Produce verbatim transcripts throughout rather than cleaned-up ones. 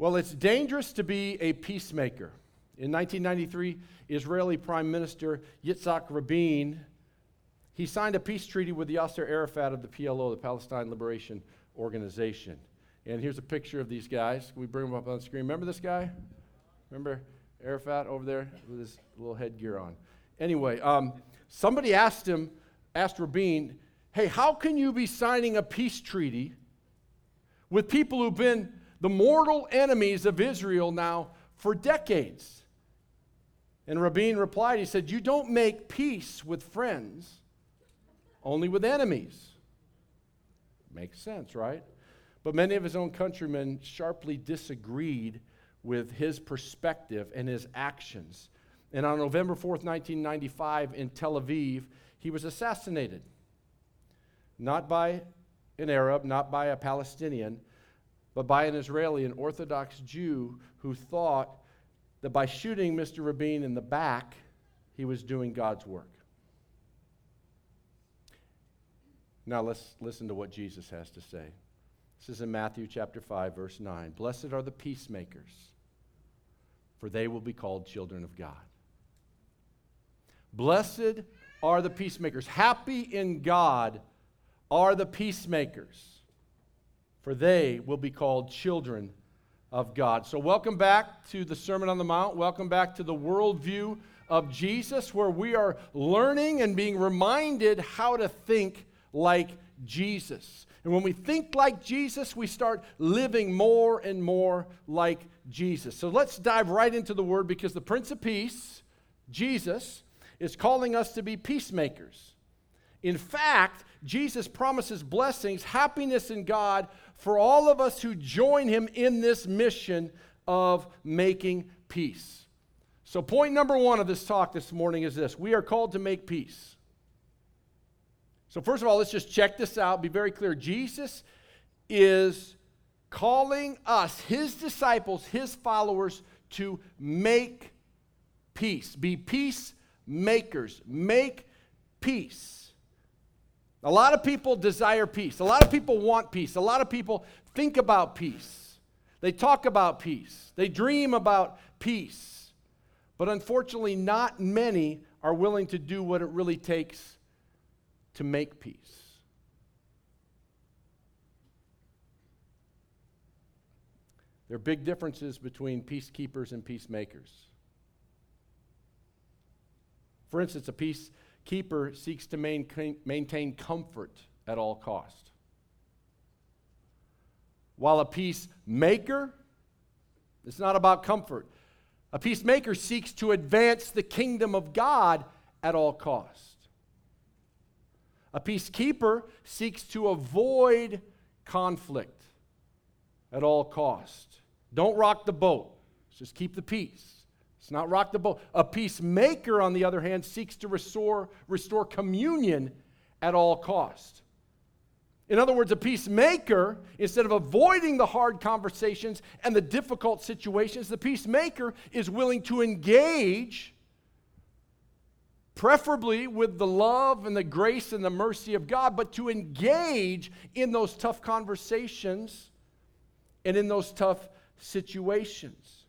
Well, it's dangerous to be a peacemaker. In nineteen ninety-three, Israeli Prime Minister Yitzhak Rabin, he signed a peace treaty with Yasser Arafat of the P L O, the Palestine Liberation Organization. And here's a picture of these guys. Can we bring them up on the screen? Remember this guy? Remember Arafat over there with his little headgear on? Anyway, um, somebody asked him, asked Rabin, hey, how can you be signing a peace treaty with people who've been the mortal enemies of Israel now for decades? And Rabin replied, he said, you don't make peace with friends, only with enemies. Makes sense, right? But many of his own countrymen sharply disagreed with his perspective and his actions. And on November fourth, nineteen ninety-five, in Tel Aviv, he was assassinated. Not by an Arab, not by a Palestinian, but by an Israeli, an Orthodox Jew who thought that by shooting Mister Rabin in the back, he was doing God's work. Now let's listen to what Jesus has to say. This is in Matthew chapter five, verse nine. Blessed are the peacemakers, for they will be called children of God. Blessed are the peacemakers. Happy in God are the peacemakers, for they will be called children of God. So welcome back to the Sermon on the Mount. Welcome back to the worldview of Jesus, where we are learning and being reminded how to think like Jesus. And when we think like Jesus, we start living more and more like Jesus. So let's dive right into the Word, because the Prince of Peace, Jesus, is calling us to be peacemakers. In fact, Jesus promises blessings, happiness in God for all of us who join him in this mission of making peace. So point number one of this talk this morning is this: we are called to make peace. So first of all, let's just check this out. Be very clear. Jesus is calling us, his disciples, his followers, to make peace. Be peacemakers. Make peace. A lot of people desire peace. A lot of people want peace. A lot of people think about peace. They talk about peace. They dream about peace. But unfortunately, not many are willing to do what it really takes to make peace. There are big differences between peacekeepers and peacemakers. For instance, a peacekeeper seeks to maintain, maintain comfort at all cost, while a peacemaker, it's not about comfort. A peacemaker seeks to advance the kingdom of God at all cost. A peacekeeper seeks to avoid conflict at all cost. Don't rock the boat. Just keep the peace. It's not rock the boat. A peacemaker, on the other hand, seeks to restore, restore communion at all cost. In other words, a peacemaker, instead of avoiding the hard conversations and the difficult situations, the peacemaker is willing to engage, preferably with the love and the grace and the mercy of God, but to engage in those tough conversations and in those tough situations.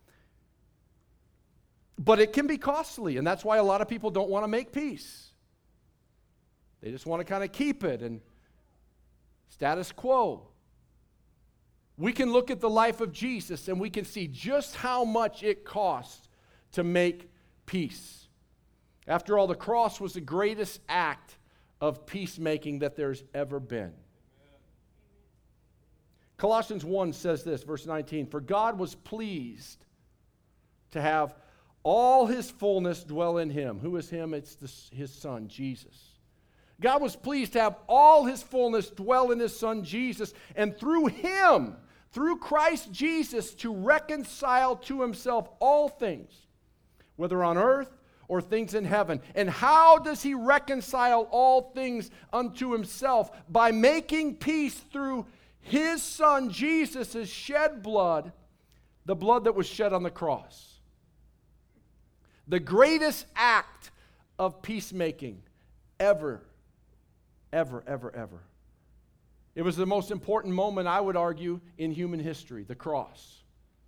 But it can be costly, and that's why a lot of people don't want to make peace. They just want to kind of keep it and status quo. We can look at the life of Jesus and we can see just how much it costs to make peace. After all, the cross was the greatest act of peacemaking that there's ever been. Colossians one says this, verse nineteen, "For God was pleased to have all his fullness dwell in him." Who is him? It's the, his Son, Jesus. God was pleased to have all his fullness dwell in his Son, Jesus, and through him, through Christ Jesus, to reconcile to himself all things, whether on earth or things in heaven. And how does he reconcile all things unto himself? By making peace through his Son, Jesus' shed blood, the blood that was shed on the cross. The greatest act of peacemaking ever, ever, ever, ever. It was the most important moment, I would argue, in human history, the cross.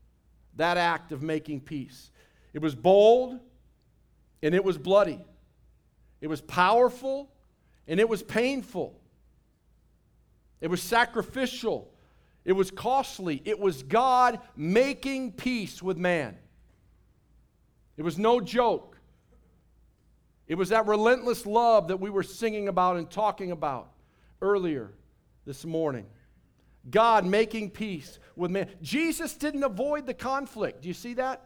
that act of making peace. It was bold and it was bloody. It was powerful and it was painful. It was sacrificial. It was costly. It was God making peace with man. It was no joke. It was that relentless love that we were singing about and talking about earlier this morning. God making peace with man. Jesus didn't avoid the conflict. Do you see that?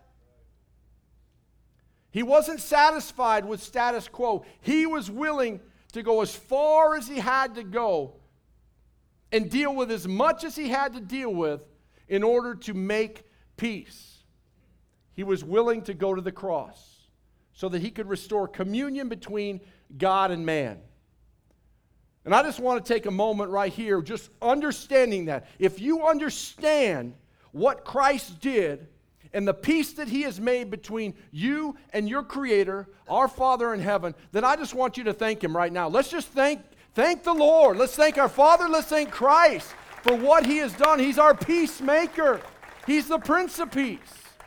He wasn't satisfied with status quo. He was willing to go as far as he had to go and deal with as much as he had to deal with in order to make peace. He was willing to go to the cross so that he could restore communion between God and man. And I just want to take a moment right here, just understanding that. If you understand what Christ did and the peace that he has made between you and your Creator, our Father in heaven, then I just want you to thank him right now. Let's just thank, thank the Lord. Let's thank our Father. Let's thank Christ for what he has done. He's our peacemaker. He's the Prince of Peace.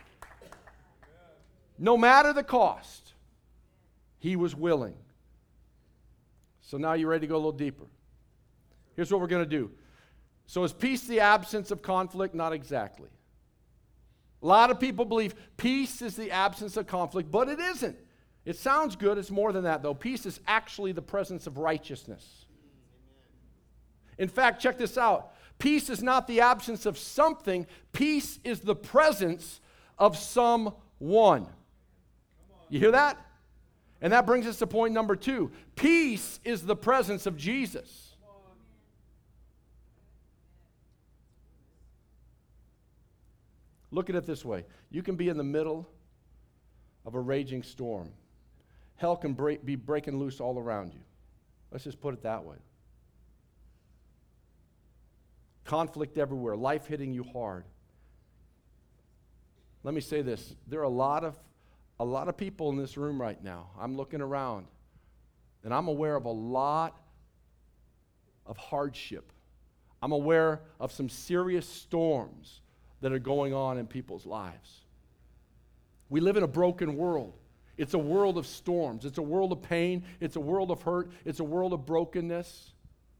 No matter the cost, he was willing. So now you're ready to go a little deeper. Here's what we're going to do. So is peace the absence of conflict? Not exactly. A lot of people believe peace is the absence of conflict, but it isn't. It sounds good. It's more than that, though. Peace is actually the presence of righteousness. In fact, check this out. Peace is not the absence of something. Peace is the presence of someone. You hear that? And that brings us to point number two. Peace is the presence of Jesus. Look at it this way. You can be in the middle of a raging storm. Hell can break, be breaking loose all around you. Let's just put it that way. Conflict everywhere. Life hitting you hard. Let me say this. There are a lot of A lot of people in this room right now. I'm looking around, and I'm aware of a lot of hardship. I'm aware of some serious storms that are going on in people's lives. We live in a broken world. It's a world of storms. It's a world of pain. It's a world of hurt. It's a world of brokenness.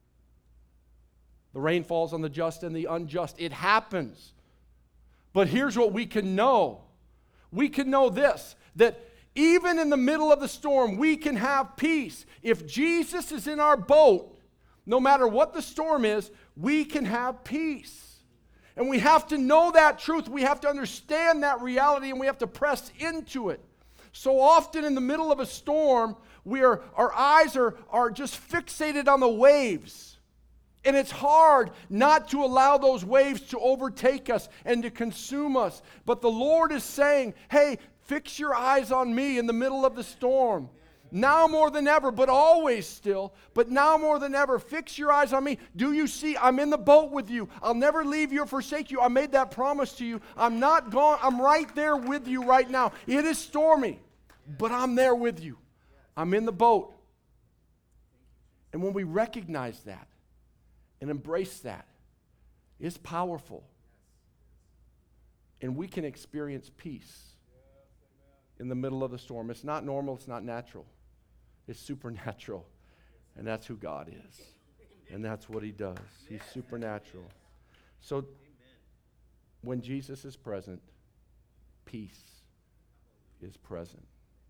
The rain falls on the just and the unjust. It happens. But here's what we can know. We can know this, that even in the middle of the storm, we can have peace. If Jesus is in our boat, no matter what the storm is, we can have peace. And we have to know that truth. We have to understand that reality, and we have to press into it. So often in the middle of a storm, we are, our eyes are, are just fixated on the waves. And it's hard not to allow those waves to overtake us and to consume us. But the Lord is saying, hey, fix your eyes on me in the middle of the storm. Now more than ever, but always still, but now more than ever, fix your eyes on me. Do you see? I'm in the boat with you. I'll never leave you or forsake you. I made that promise to you. I'm not gone. I'm right there with you right now. It is stormy, but I'm there with you. I'm in the boat. And when we recognize that and embrace that, it's powerful. And we can experience peace in the middle of the storm. It's not normal, it's not natural. It's supernatural. And that's who God is. And that's what he does. He's supernatural. So when Jesus is present, peace is present.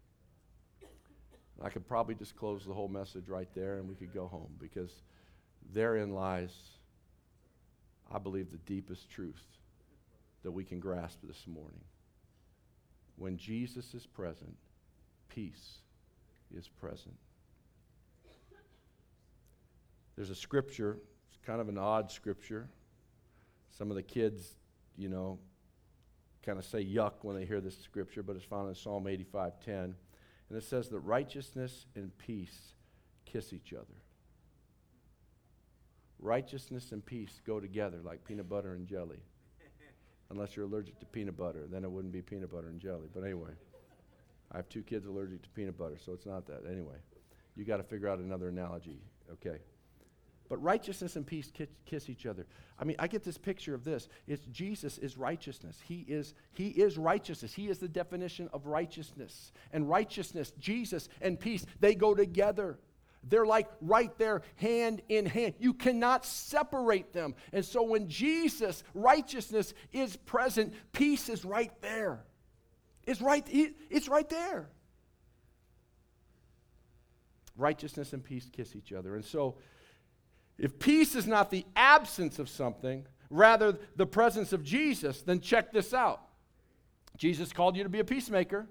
I could probably just close the whole message right there and we could go home, because therein lies, I believe, the deepest truth that we can grasp this morning. When Jesus is present, peace is present. There's a scripture, it's kind of an odd scripture. Some of the kids, you know, kind of say yuck when they hear this scripture, but it's found in Psalm eighty-five ten. And it says that righteousness and peace kiss each other. Righteousness and peace go together like peanut butter and jelly. Unless you're allergic to peanut butter, then it wouldn't be peanut butter and jelly. But anyway, I have two kids allergic to peanut butter, so it's not that. Anyway, you got to figure out another analogy. Okay. But righteousness and peace kiss, kiss each other. I mean, I get this picture of this. It's Jesus is righteousness. He is, he is righteousness. He is the definition of righteousness. And righteousness, Jesus, and peace, they go together. They're like right there, hand in hand. You cannot separate them. And so when Jesus, righteousness, is present, peace is right there. It's right, it's right there. Righteousness and peace kiss each other. And so, if peace is not the absence of something, rather the presence of Jesus, then check this out. Jesus called you to be a peacemaker.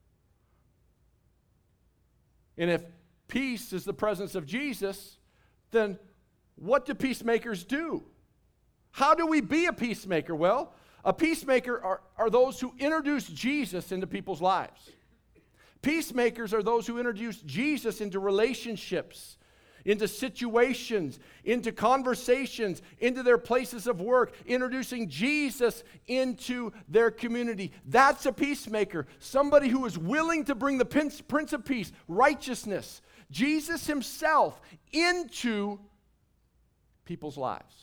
And if peace is the presence of Jesus, then what do peacemakers do? How do we be a peacemaker? Well, a peacemaker are, are those who introduce Jesus into people's lives. Peacemakers are those who introduce Jesus into relationships, into situations, into conversations, into their places of work, introducing Jesus into their community. That's a peacemaker, somebody who is willing to bring the Prince of Peace, righteousness, Jesus himself into people's lives.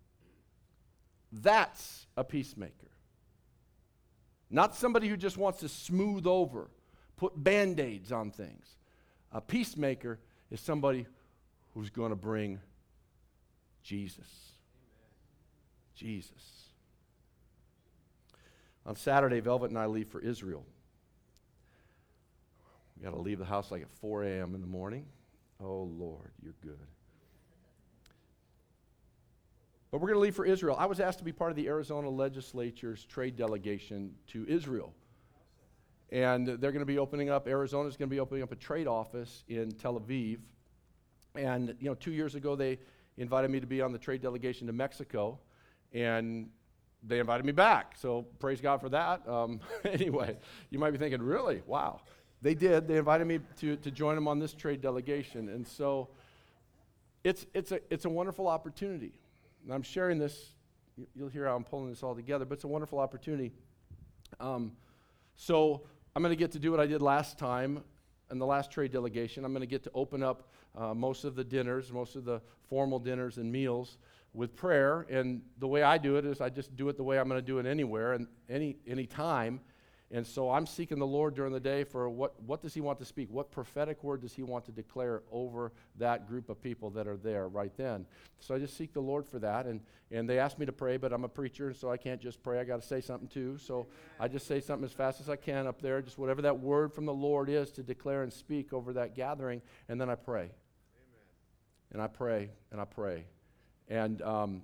That's a peacemaker. Not somebody who just wants to smooth over, put Band-Aids on things. A peacemaker is somebody who's going to bring Jesus. Amen. Jesus. On Saturday, Velvet and I leave for Israel. We got to leave the house like at four a.m. in the morning. Oh, Lord, you're good. But we're going to leave for Israel. I was asked to be part of the Arizona legislature's trade delegation to Israel. And they're going to be opening up, Arizona's going to be opening up a trade office in Tel Aviv. And, you know, two years ago, they invited me to be on the trade delegation to Mexico, and they invited me back. So praise God for that. Um, anyway, you might be thinking, really? Wow. They did. They invited me to, to join them on this trade delegation. And so it's, it's, a, it's a wonderful opportunity. And I'm sharing this. You'll hear how I'm pulling this all together, but it's a wonderful opportunity. Um, so I'm going to get to do what I did last time in the last trade delegation. I'm going to get to open up uh, most of the dinners, most of the formal dinners and meals with prayer. And the way I do it is I just do it the way I'm going to do it anywhere and any any time. And so I'm seeking the Lord during the day for what, what does he want to speak? What prophetic word does he want to declare over that group of people that are there right then? So I just seek the Lord for that. And, and they asked me to pray, but I'm a preacher, so I can't just pray. I got to say something too. So I just say something as fast as I can up there, just whatever that word from the Lord is to declare and speak over that gathering. And then I pray. Amen. And I pray, and I pray. And um,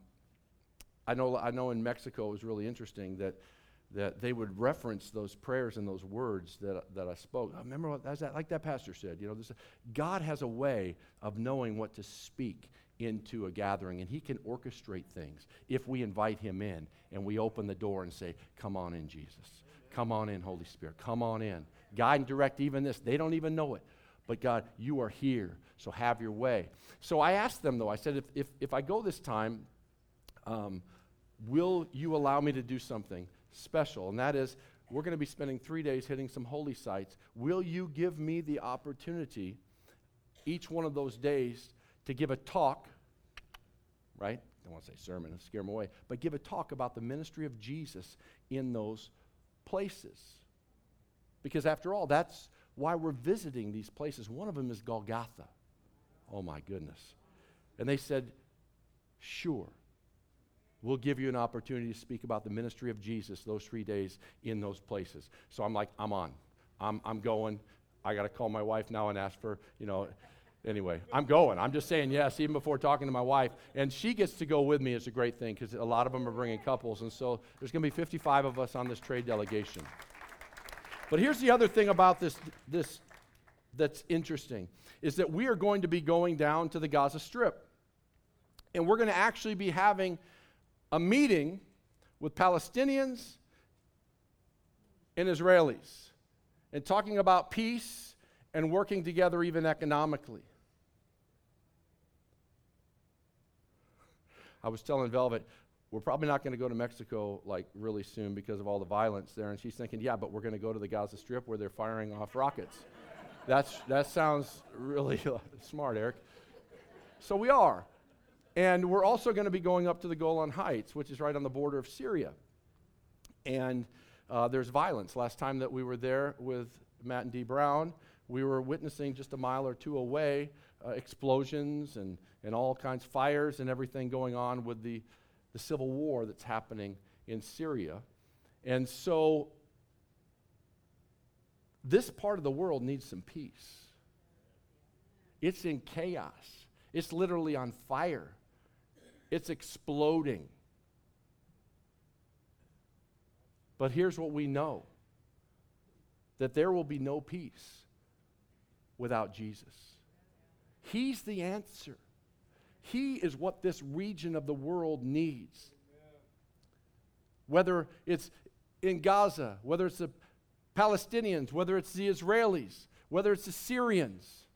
I know I know in Mexico it was really interesting that that they would reference those prayers and those words that, that I spoke. I remember, what, as that, like that pastor said, you know, this, God has a way of knowing what to speak into a gathering, and he can orchestrate things if we invite him in and we open the door and say, come on in, Jesus. Come on in, Holy Spirit. Come on in. Guide and direct even this. They don't even know it. But God, you are here, so have your way. So I asked them, though, I said, if, if, if I go this time, um, will you allow me to do something special? And that is, we're going to be spending three days hitting some holy sites. Will you give me the opportunity each one of those days to give a talk, right? I don't want to say sermon and scare them away, but give a talk about the ministry of Jesus in those places. Because after all, that's why we're visiting these places. One of them is Golgotha. Oh my goodness. And they said, sure. We'll give you an opportunity to speak about the ministry of Jesus those three days in those places. So I'm like, I'm on. I'm I'm going. I got to call my wife now and ask for, you know, anyway, I'm going. I'm just saying yes, even before talking to my wife. And she gets to go with me. It's a great thing because a lot of them are bringing couples. And so there's going to be fifty-five of us on this trade delegation. But here's the other thing about this, this that's interesting, is that we are going to be going down to the Gaza Strip. And we're going to actually be having a meeting with Palestinians and Israelis and talking about peace and working together even economically. I was telling Velvet, we're probably not going to go to Mexico like really soon because of all the violence there. And she's thinking, yeah, but we're going to go to the Gaza Strip where they're firing off rockets. That's That sounds really smart, Eric. So we are. And we're also going to be going up to the Golan Heights, which is right on the border of Syria. And uh, there's violence. Last time that we were there with Matt and Dee Brown, we were witnessing just a mile or two away uh, explosions and, and all kinds of fires and everything going on with the, the civil war that's happening in Syria. And so this part of the world needs some peace. It's in chaos. It's literally on fire. It's exploding. But here's what we know, that there will be no peace without Jesus. He's the answer. He is what this region of the world needs. Whether it's in Gaza, whether it's the Palestinians, whether it's the Israelis, whether it's the Syrians,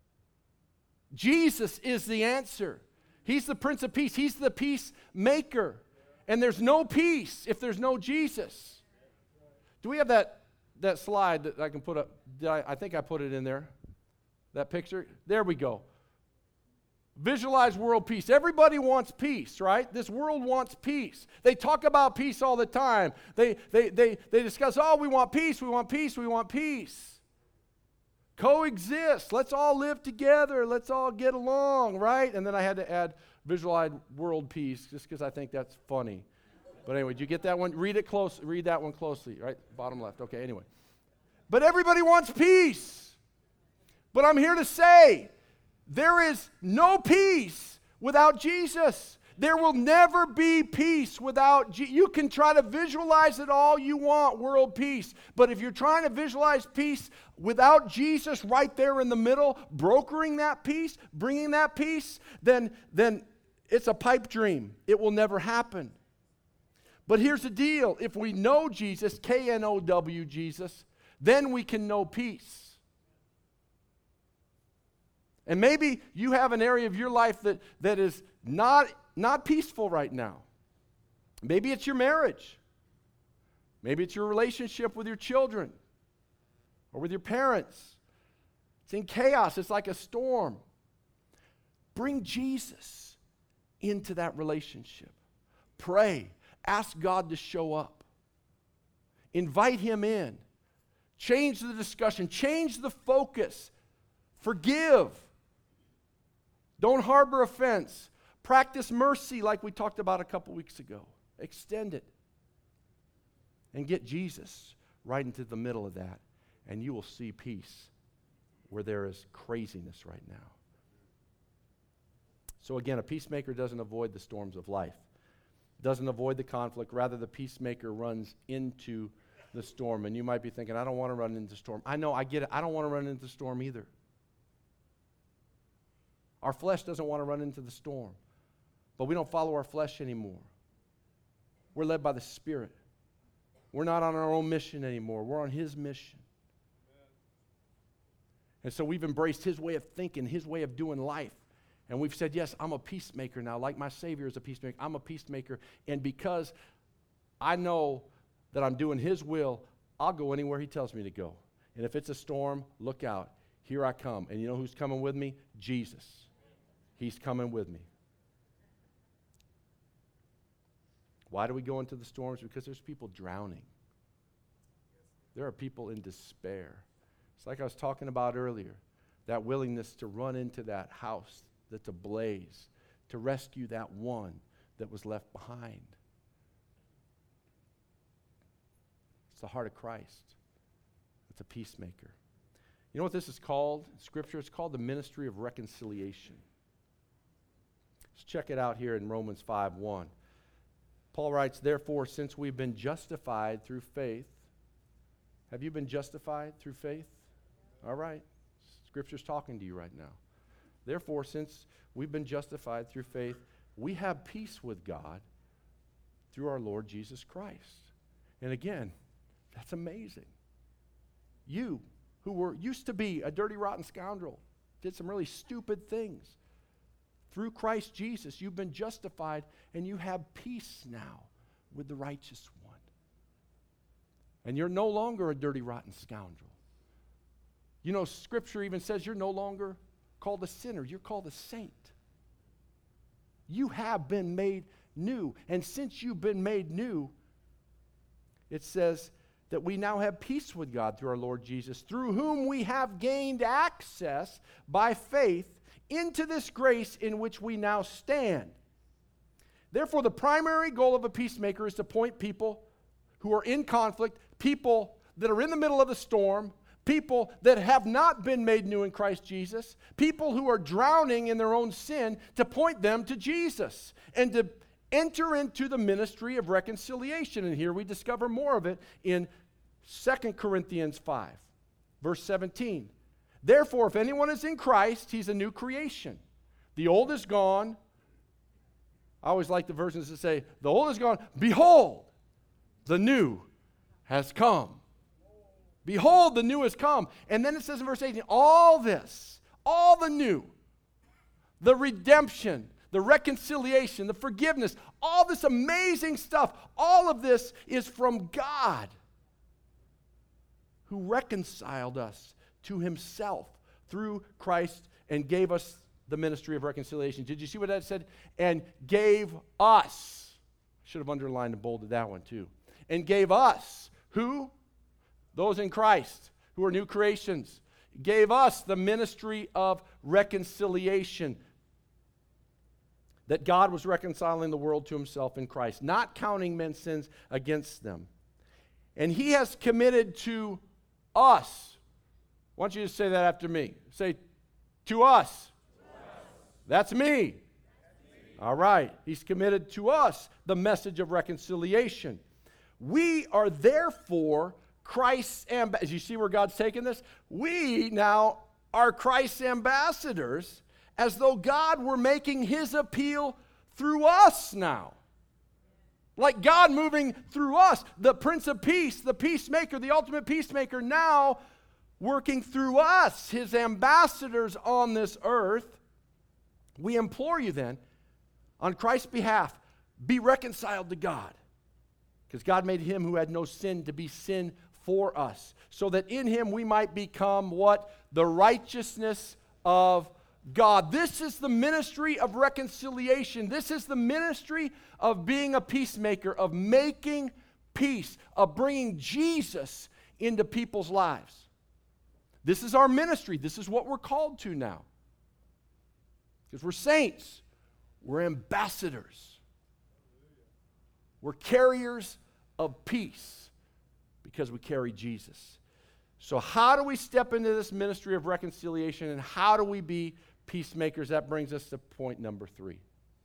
Jesus is the answer. He's the Prince of Peace. He's the peacemaker. And there's no peace if there's no Jesus. Do we have that, that slide that I can put up? Did I, I think I put it in there. That picture. There we go. Visualize world peace. Everybody wants peace, right? This world wants peace. They talk about peace all the time. They, they, they, they discuss, oh, we want peace, we want peace, we want peace. Coexist. Let's all live together. Let's all get along, right? And then I had to add visualize world peace just because I think that's funny. But anyway, did you get that one? Read it close. Read that one closely, right? Bottom left. Okay, anyway. But everybody wants peace. But I'm here to say, there is no peace without Jesus. There will never be peace without Jesus. You can try to visualize it all you want, world peace. But if you're trying to visualize peace without Jesus right there in the middle, brokering that peace, bringing that peace, then, then it's a pipe dream. It will never happen. But here's the deal. If we know Jesus, K N O W, Jesus, then we can know peace. And maybe you have an area of your life that, that is not, not peaceful right now. Maybe it's your marriage. Maybe it's your relationship with your children or with your parents. It's in chaos. It's like a storm. Bring Jesus into that relationship. Pray. Ask God to show up. Invite Him in. Change the discussion. Change the focus. Forgive. Don't harbor offense. Practice mercy like we talked about a couple weeks ago. Extend it. And get Jesus right into the middle of that. And you will see peace where there is craziness right now. So again, a peacemaker doesn't avoid the storms of life. Doesn't avoid the conflict. Rather, the peacemaker runs into the storm. And you might be thinking, I don't want to run into the storm. I know, I get it. I don't want to run into the storm either. Our flesh doesn't want to run into the storm. But we don't follow our flesh anymore. We're led by the Spirit. We're not on our own mission anymore. We're on His mission. And so we've embraced His way of thinking, His way of doing life. And we've said, yes, I'm a peacemaker now, like my Savior is a peacemaker. I'm a peacemaker. And because I know that I'm doing His will, I'll go anywhere He tells me to go. And if it's a storm, look out. Here I come. And you know who's coming with me? Jesus. He's coming with me. Why do we go into the storms? Because there's people drowning. There are people in despair. It's like I was talking about earlier, that willingness to run into that house that's ablaze, to rescue that one that was left behind. It's the heart of Christ. It's a peacemaker. You know what this is called? In Scripture, it's called the ministry of reconciliation. Let's check it out here in Romans five one. Paul writes, therefore, since we've been justified through faith. Have you been justified through faith? All right. Scripture's talking to you right now. Therefore, since we've been justified through faith, we have peace with God through our Lord Jesus Christ. And again, that's amazing. You, who were used to be a dirty, rotten scoundrel, did some really stupid things. Through Christ Jesus, you've been justified, and you have peace now with the righteous one. And you're no longer a dirty, rotten scoundrel. You know, Scripture even says you're no longer called a sinner. You're called a saint. You have been made new. And since you've been made new, it says that we now have peace with God through our Lord Jesus, through whom we have gained access by faith into this grace in which we now stand. Therefore, the primary goal of a peacemaker is to point people who are in conflict, people that are in the middle of the storm, people that have not been made new in Christ Jesus, people who are drowning in their own sin, to point them to Jesus and to enter into the ministry of reconciliation. And here we discover more of it in Second Corinthians five, verse seventeen. Therefore, if anyone is in Christ, he's a new creation. The old is gone. I always like the versions that say, the old is gone. Behold, the new has come. Behold, the new has come. And then it says in verse eighteen, all this, all the new, the redemption, the reconciliation, the forgiveness, all this amazing stuff, all of this is from God, who reconciled us to himself through Christ and gave us the ministry of reconciliation. Did you see what that said? And gave us. Should have underlined and bolded that one too. And gave us. Who? Those in Christ, who are new creations. Gave us the ministry of reconciliation. That God was reconciling the world to himself in Christ, not counting men's sins against them. And he has committed to us. I want you to say that after me. Say, to us. To us. That's me. That's me. All right. He's committed to us the message of reconciliation. We are therefore Christ's ambassadors. You see where God's taking this? We now are Christ's ambassadors, as though God were making his appeal through us now. Like God moving through us, the Prince of Peace, the peacemaker, the ultimate peacemaker, now working through us, his ambassadors on this earth. We implore you then, on Christ's behalf, be reconciled to God. Because God made him who had no sin to be sin for us, so that in him we might become what? The righteousness of God. This is the ministry of reconciliation. This is the ministry of being a peacemaker, of making peace, of bringing Jesus into people's lives. This is our ministry. This is what we're called to now. Because we're saints. We're ambassadors. We're carriers of peace because we carry Jesus. So how do we step into this ministry of reconciliation, and how do we be peacemakers? That brings us to point number three.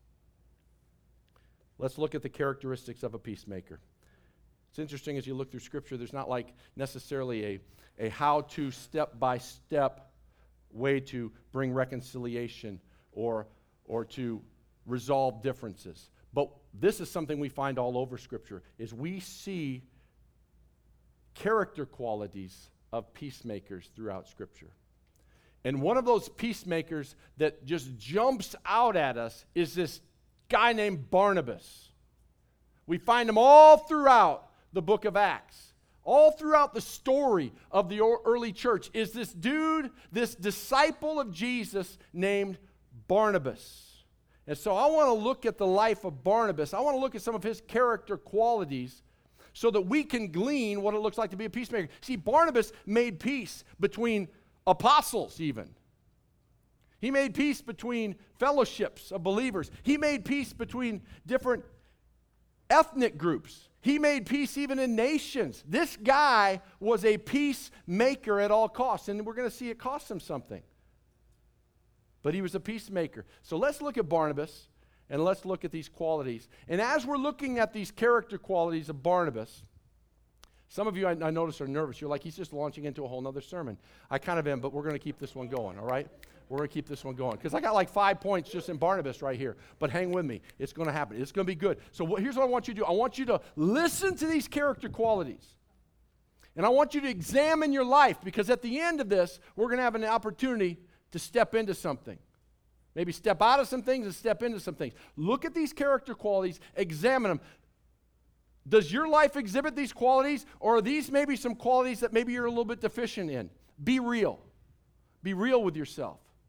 Let's look at the characteristics of a peacemaker. It's interesting as you look through Scripture, there's not like necessarily a, a how-to step-by-step way to bring reconciliation or, or to resolve differences. But this is something we find all over Scripture, is we see character qualities of peacemakers throughout Scripture. And one of those peacemakers that just jumps out at us is this guy named Barnabas. We find him all throughout the book of Acts. All throughout the story of the early church is this dude, this disciple of Jesus named Barnabas. And so I want to look at the life of Barnabas. I want to look at some of his character qualities so that we can glean what it looks like to be a peacemaker. See, Barnabas made peace between apostles even. He made peace between fellowships of believers. He made peace between different ethnic groups. He made peace even in nations. This guy was a peacemaker at all costs, and we're going to see it cost him something. But he was a peacemaker. So let's look at Barnabas, and let's look at these qualities. And as we're looking at these character qualities of Barnabas, some of you, I, I notice, are nervous. You're like, he's just launching into a whole nother sermon. I kind of am, but we're going to keep this one going, all right? We're going to keep this one going. Because I got like five points just in Barnabas right here. But hang with me. It's going to happen. It's going to be good. So what, here's what I want you to do. I want you to listen to these character qualities. And I want you to examine your life, because at the end of this, we're going to have an opportunity to step into something. Maybe step out of some things and step into some things. Look at these character qualities. Examine them. Does your life exhibit these qualities, or are these maybe some qualities that maybe you're a little bit deficient in? Be real. Be real with yourself.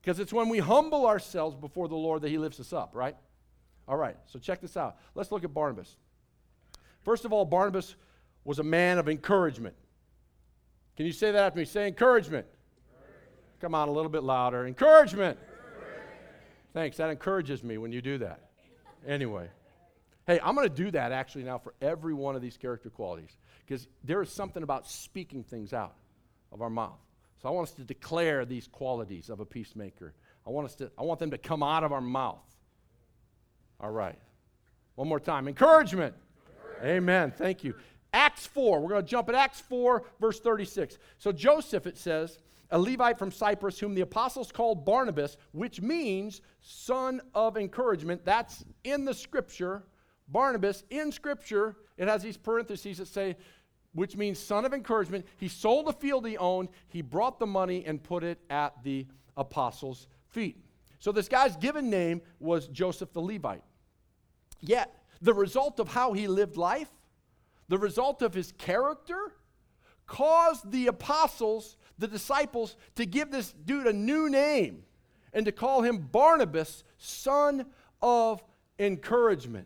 Because it's when we humble ourselves before the Lord that he lifts us up, right? All right, so check this out. Let's look at Barnabas. First of all, Barnabas was a man of encouragement. Can you say that after me? Say encouragement. encouragement. Come on, a little bit louder. Encouragement. encouragement. Thanks, that encourages me when you do that. Anyway. Hey, I'm going to do that actually now for every one of these character qualities, because there is something about speaking things out of our mouth. So I want us to declare these qualities of a peacemaker. I want us to, I want them to come out of our mouth. All right. One more time. Encouragement. Encouragement. Amen. Thank you. Acts four. We're going to jump at Acts four, verse thirty-six. So Joseph, it says, a Levite from Cyprus, whom the apostles called Barnabas, which means son of encouragement. That's in the scripture. Barnabas, in scripture, it has these parentheses that say, which means son of encouragement. He sold a field he owned. He brought the money and put it at the apostles' feet. So this guy's given name was Joseph the Levite. Yet, the result of how he lived life, the result of his character, caused the apostles, the disciples, to give this dude a new name and to call him Barnabas, son of encouragement.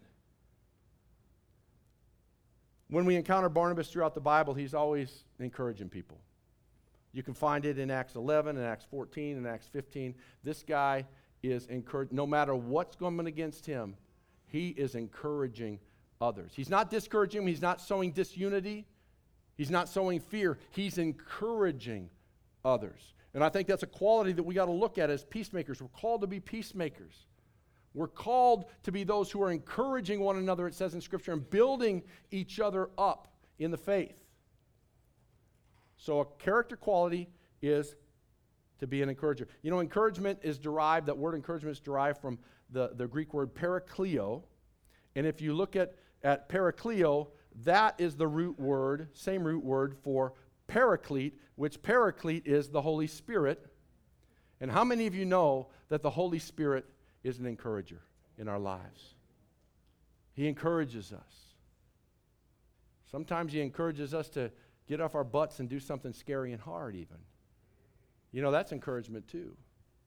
When we encounter Barnabas throughout the Bible, he's always encouraging people. You can find it in Acts eleven, and Acts fourteen, and Acts fifteen. This guy is encouraged. No matter what's going against him, he is encouraging others. He's not discouraging them. He's not sowing disunity. He's not sowing fear. He's encouraging others. And I think that's a quality that we got to look at as peacemakers. We're called to be peacemakers. We're called to be those who are encouraging one another, it says in Scripture, and building each other up in the faith. So a character quality is to be an encourager. You know, encouragement is derived, that word encouragement is derived from the, the Greek word parakleo. And if you look at, at parakleo, that is the root word, same root word for paraclete, which paraclete is the Holy Spirit. And how many of you know that the Holy Spirit is an encourager in our lives? He encourages us. Sometimes he encourages us to get off our butts and do something scary and hard even. You know, that's encouragement too.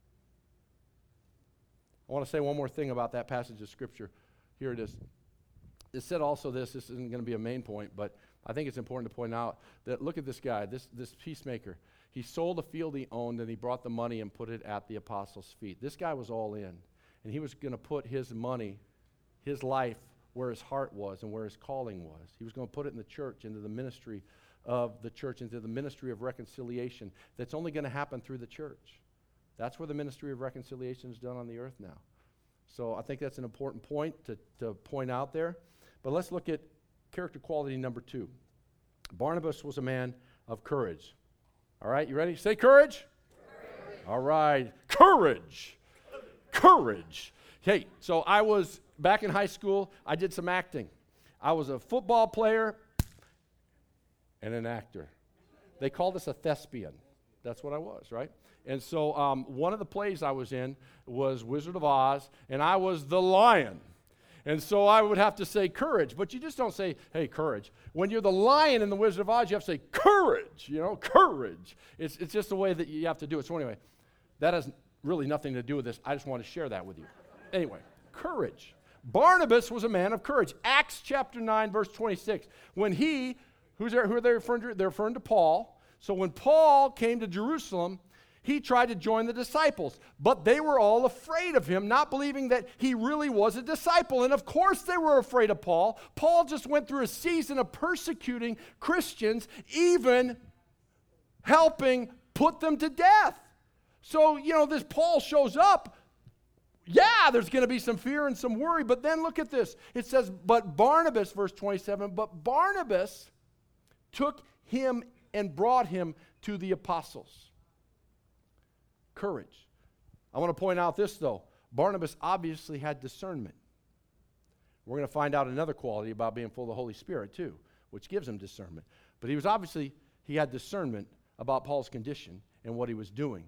I want to say one more thing about that passage of Scripture. Here it is. It said also this, this isn't going to be a main point, but I think it's important to point out that look at this guy, this, this peacemaker. He sold a field he owned and he brought the money and put it at the apostles' feet. This guy was all in. And he was going to put his money, his life, where his heart was and where his calling was. He was going to put it in the church, into the ministry of the church, into the ministry of reconciliation. That's only going to happen through the church. That's where the ministry of reconciliation is done on the earth now. So I think that's an important point to, to point out there. But let's look at character quality number two. Barnabas was a man of courage. All right, you ready? Say courage. Courage. All right, courage. Courage. Hey, so I was back in high school, I did some acting. I was a football player and an actor. They called us a thespian. That's what I was, right? And so um, one of the plays I was in was Wizard of Oz, and I was the lion. And so I would have to say courage, but you just don't say, hey, courage. When you're the lion in the Wizard of Oz, you have to say courage, you know, courage. It's, it's just the way that you have to do it. So anyway, that has really nothing to do with this. I just want to share that with you. Anyway, courage. Barnabas was a man of courage. Acts chapter nine, verse twenty-six. When he, who's there, who are they referring to? They're referring to Paul. So when Paul came to Jerusalem, he tried to join the disciples, but they were all afraid of him, not believing that he really was a disciple. And of course they were afraid of Paul. Paul just went through a season of persecuting Christians, even helping put them to death. So, you know, this Paul shows up. Yeah, there's going to be some fear and some worry, but then look at this. It says, but Barnabas, verse twenty-seven, but Barnabas took him and brought him to the apostles. Courage. I want to point out this, though. Barnabas obviously had discernment. We're going to find out another quality about being full of the Holy Spirit, too, which gives him discernment. But he was obviously, he had discernment about Paul's condition and what he was doing.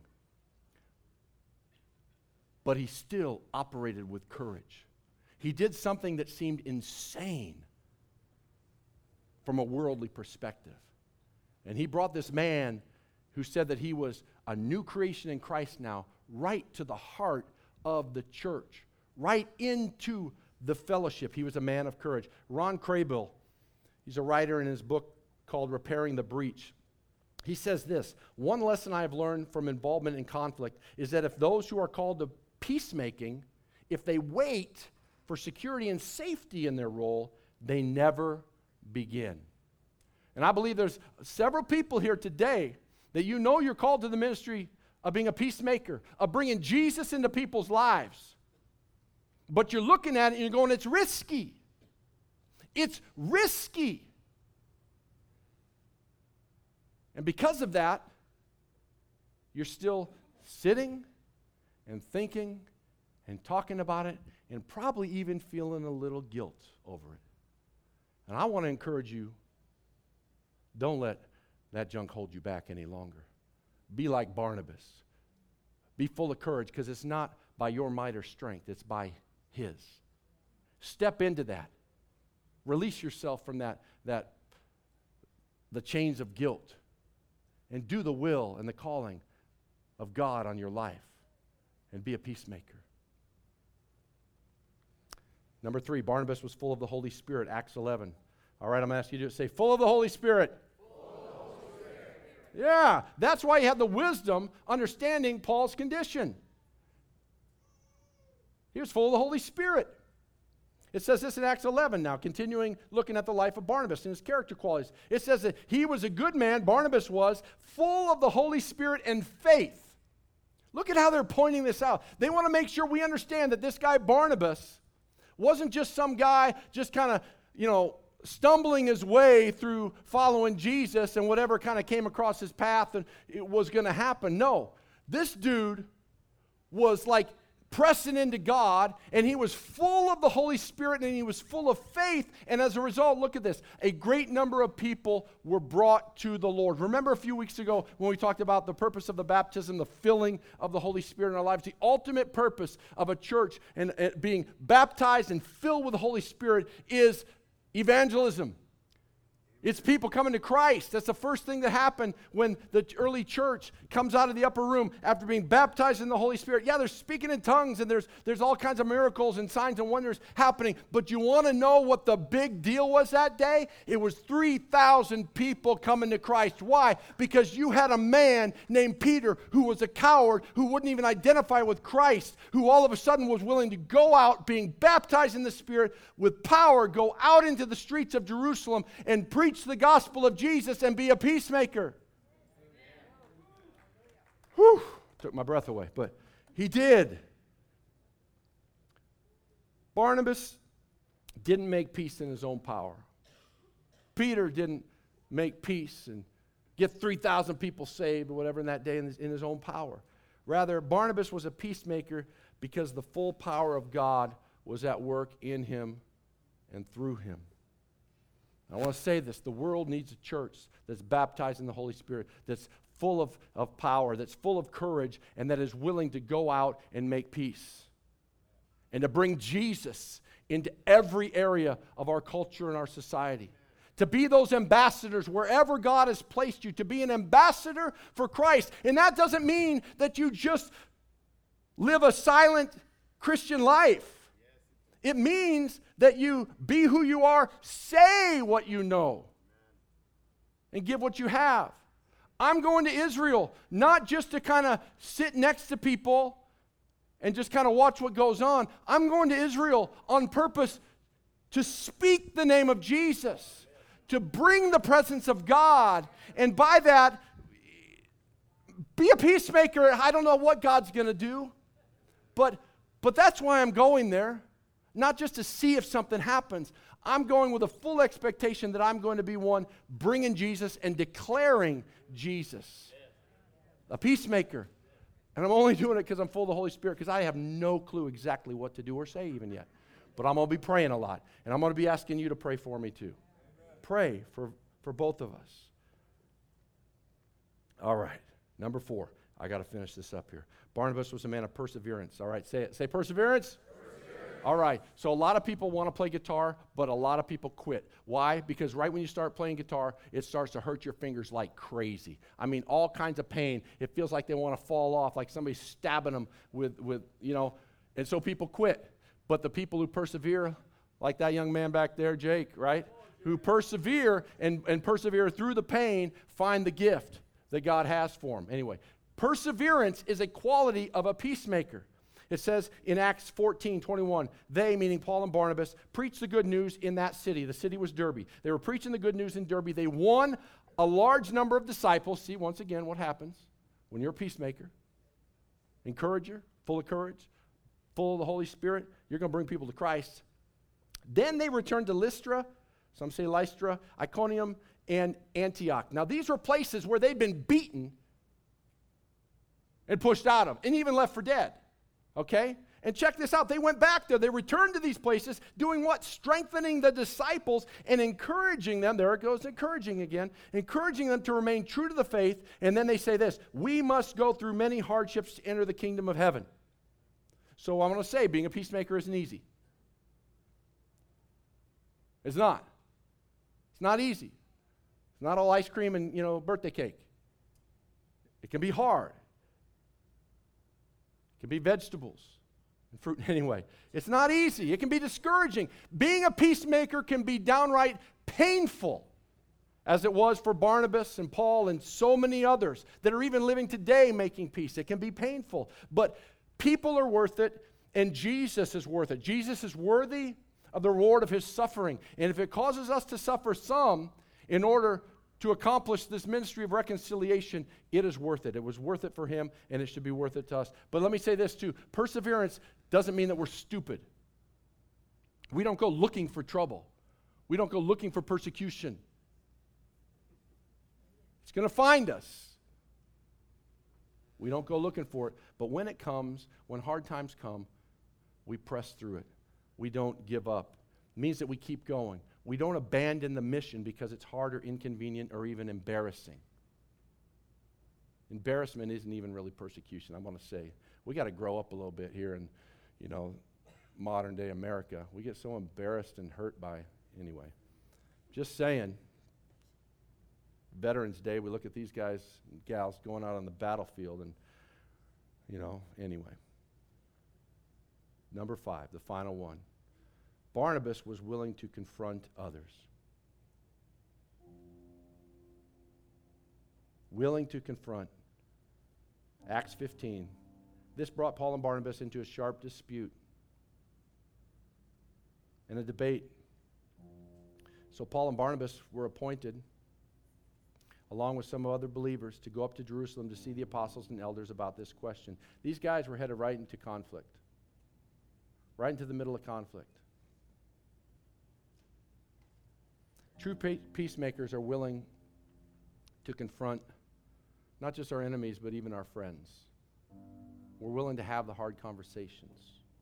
But he still operated with courage. He did something that seemed insane from a worldly perspective. And he brought this man who said that he was a new creation in Christ now, right to the heart of the church, right into the fellowship. He was a man of courage. Ron Craybill, he's a writer in his book called Repairing the Breach. He says this: one lesson I have learned from involvement in conflict is that if those who are called to peacemaking, if they wait for security and safety in their role, they never begin. And I believe there's several people here today that you know you're called to the ministry of being a peacemaker, of bringing Jesus into people's lives. But you're looking at it and you're going, it's risky. It's risky. And because of that, you're still sitting and thinking and talking about it and probably even feeling a little guilt over it. And I want to encourage you, don't let that junk hold you back any longer. Be like Barnabas. Be full of courage, because it's not by your might or strength, it's by His. Step into that. Release yourself from that, that the chains of guilt, and do the will and the calling of God on your life, and be a peacemaker. Number three, Barnabas was full of the Holy Spirit, Acts eleven. All right, I'm going to ask you to say, full of the Holy Spirit. Full of the Holy Spirit. Yeah, that's why he had the wisdom understanding Paul's condition. He was full of the Holy Spirit. It says this in Acts eleven now, continuing looking at the life of Barnabas and his character qualities. It says that he was a good man, Barnabas was, full of the Holy Spirit and faith. Look at how they're pointing this out. They want to make sure we understand that this guy Barnabas wasn't just some guy just kind of, you know, stumbling his way through following Jesus and whatever kind of came across his path and it was going to happen. No, this dude was like pressing into God, and he was full of the Holy Spirit, and he was full of faith, and as a result, look at this, a great number of people were brought to the Lord. Remember a few weeks ago when we talked about the purpose of the baptism, the filling of the Holy Spirit in our lives, the ultimate purpose of a church and, and being baptized and filled with the Holy Spirit is evangelism. It's people coming to Christ. That's the first thing that happened when the early church comes out of the upper room after being baptized in the Holy Spirit. Yeah, they're speaking in tongues, and there's, there's all kinds of miracles and signs and wonders happening. But you want to know what the big deal was that day? It was three thousand people coming to Christ. Why? Because you had a man named Peter who was a coward, who wouldn't even identify with Christ, who all of a sudden was willing to go out being baptized in the Spirit with power, go out into the streets of Jerusalem and preach the gospel of Jesus and be a peacemaker. Whew, took my breath away, but he did. Barnabas didn't make peace in his own power. Peter didn't make peace and get three thousand people saved or whatever in that day in his, in his own power. Rather, Barnabas was a peacemaker because the full power of God was at work in him and through him. I want to say this, the world needs a church that's baptized in the Holy Spirit, that's full of, of power, that's full of courage, and that is willing to go out and make peace. And to bring Jesus into every area of our culture and our society. To be those ambassadors wherever God has placed you, to be an ambassador for Christ. And that doesn't mean that you just live a silent Christian life. It means that you be who you are, say what you know, and give what you have. I'm going to Israel, not just to kind of sit next to people and just kind of watch what goes on. I'm going to Israel on purpose to speak the name of Jesus, to bring the presence of God, and by that, be a peacemaker. I don't know what God's going to do, but, but that's why I'm going there. Not just to see if something happens. I'm going with a full expectation that I'm going to be one bringing Jesus and declaring Jesus. A peacemaker. And I'm only doing it because I'm full of the Holy Spirit, because I have no clue exactly what to do or say even yet. But I'm going to be praying a lot. And I'm going to be asking you to pray for me too. Pray for, for both of us. All right. Number four. I got to finish this up here. Barnabas was a man of perseverance. All right. Say it. Say perseverance. All right, so a lot of people want to play guitar, but a lot of people quit. Why? Because right when you start playing guitar, it starts to hurt your fingers like crazy. I mean, all kinds of pain. It feels like they want to fall off, like somebody's stabbing them with, with, you know, and so people quit. But the people who persevere, like that young man back there, Jake, right? Who persevere and, and persevere through the pain, find the gift that God has for them. Anyway, perseverance is a quality of a peacemaker. It says in Acts fourteen twenty-one, they, meaning Paul and Barnabas, preached the good news in that city. The city was Derbe. They were preaching the good news in Derbe. They won a large number of disciples. See, once again, what happens when you're a peacemaker, encourager, full of courage, full of the Holy Spirit, you're going to bring people to Christ. Then they returned to Lystra, some say Lystra, Iconium, and Antioch. Now, these were places where they'd been beaten and pushed out of, and even left for dead. Okay? And check this out. They went back there. They returned to these places, doing what? Strengthening the disciples and encouraging them. There it goes, encouraging again. Encouraging them to remain true to the faith. And then they say this, we must go through many hardships to enter the kingdom of heaven. So I'm going to say, being a peacemaker isn't easy. It's not. It's not easy. It's not all ice cream and, you know, birthday cake. It can be hard. It can be vegetables and fruit. Anyway, it's not easy. It can be discouraging. Being a peacemaker can be downright painful, as it was for Barnabas and Paul and so many others that are even living today making peace. It can be painful, but people are worth it, and Jesus is worth it. Jesus is worthy of the reward of his suffering. And if it causes us to suffer some in order to accomplish this ministry of reconciliation, it is worth it. It was worth it for him, and it should be worth it to us. But let me say this too. Perseverance doesn't mean that we're stupid. We don't go looking for trouble. We don't go looking for persecution. It's going to find us. We don't go looking for it. But when it comes, when hard times come, we press through it. We don't give up. It means that we keep going. We don't abandon the mission because it's hard or inconvenient or even embarrassing. Embarrassment isn't even really persecution, I want to say. We got to grow up a little bit here in, you know, modern day America. We get so embarrassed and hurt by, anyway. Just saying. Veterans Day, we look at these guys and gals going out on the battlefield and, you know, anyway. Number five, the final one. Barnabas was willing to confront others. Willing to confront. Acts fifteen. This brought Paul and Barnabas into a sharp dispute and a debate. So Paul and Barnabas were appointed, along with some other believers, to go up to Jerusalem to see the apostles and elders about this question. These guys were headed right into conflict, right into the middle of conflict. True peacemakers are willing to confront not just our enemies, but even our friends. We're willing to have the hard conversations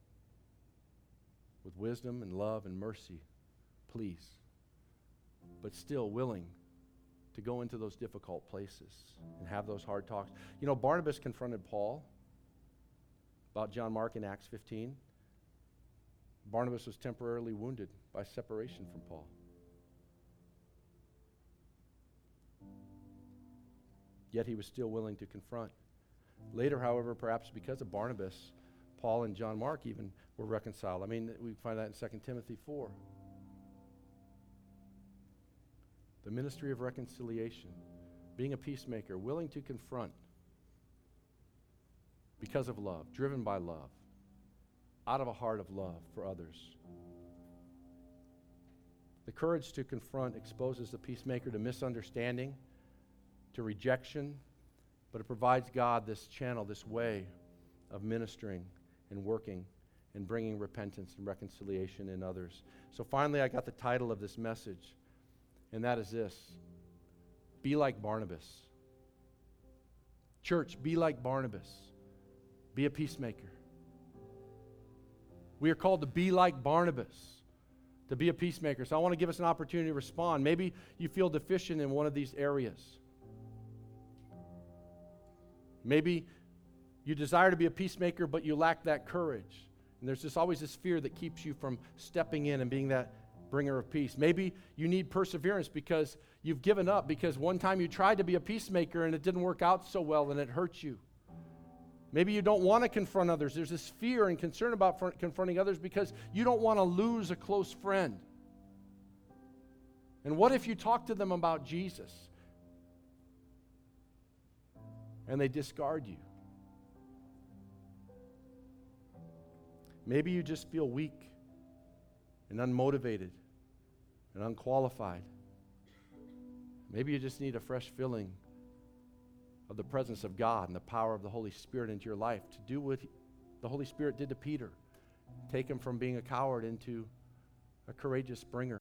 with wisdom and love and mercy, please, but still willing to go into those difficult places and have those hard talks. You know, Barnabas confronted Paul about John Mark in Acts fifteen. Barnabas was temporarily wounded by separation from Paul. Yet he was still willing to confront. Later, however, perhaps because of Barnabas, Paul and John Mark even were reconciled. I mean, we find that in Second Timothy four. The ministry of reconciliation, being a peacemaker, willing to confront because of love, driven by love, out of a heart of love for others. The courage to confront exposes the peacemaker to misunderstanding, to rejection, but it provides God this channel, this way of ministering and working and bringing repentance and reconciliation in others. So finally, I got the title of this message, and that is this: Be like Barnabas. Church, be like Barnabas. Be a peacemaker. We are called to be like Barnabas, to be a peacemaker. So I want to give us an opportunity to respond. Maybe you feel deficient in one of these areas. Maybe you desire to be a peacemaker, but you lack that courage. And there's just always this fear that keeps you from stepping in and being that bringer of peace. Maybe you need perseverance because you've given up, because one time you tried to be a peacemaker and it didn't work out so well and it hurt you. Maybe you don't want to confront others. There's this fear and concern about fr- confronting others because you don't want to lose a close friend. And what if you talk to them about Jesus and they discard you? Maybe you just feel weak and unmotivated and unqualified. Maybe you just need a fresh filling of the presence of God and the power of the Holy Spirit into your life to do what he, the Holy Spirit did to Peter. Take him from being a coward into a courageous bringer.